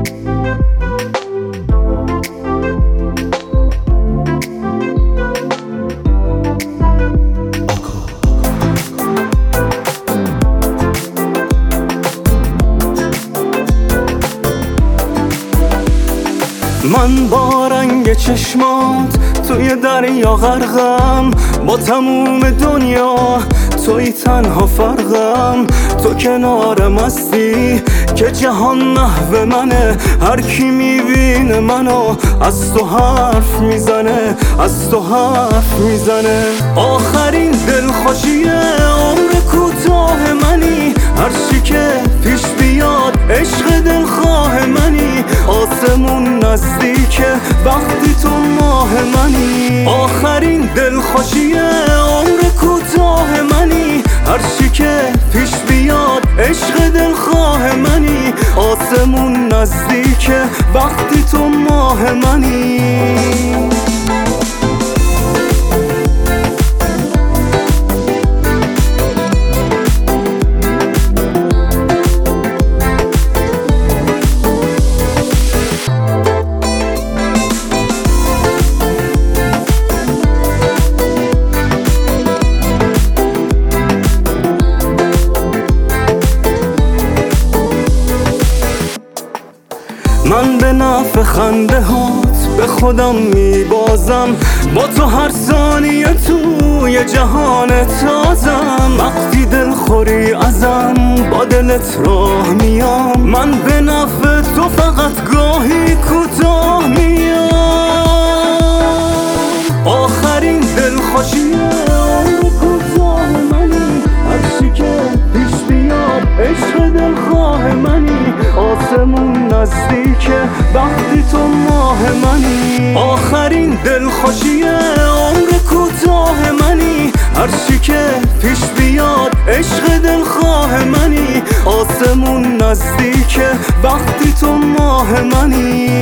من با رنگ چشمات توی دریا غرقم، با تموم دنیا توی تنها فرقم. تو کنارم هستی که جهان محو منه، هر کی میبینه منو از تو حرف میزنه، از تو حرف میزنه. آخرین دلخوشی عمر کوتاه منی، هر چی که پیش بیاد عشق دلخواه منی. آسمون نزدیکه وقتی تو ماه منی. آخرین دلخوشی عمر کوتاه منی، هر چی که پیش بیاد عشق دلخواه منی. آسمون نزدیکه وقتی تو ماه منی. من به نفع خنده هات به خودم میبازم، با تو هر ثانیه توی جهان تازم. وقتی دلخوری ازم با دلت راه میام، من به نفع تو فقط گاهی کوتاه میام. آخرین دلخوشی عمر کوتاه منی، هر چی که پیش بیاد عشق دلخواه منی. آسمون نزدیکه وقتی تو ماه منی. آخرین دلخوشی عمر کوتاه منی، هر چی که پیش بیاد عشق دلخواه منی. آسمون نزدیکه وقتی تو ماه منی.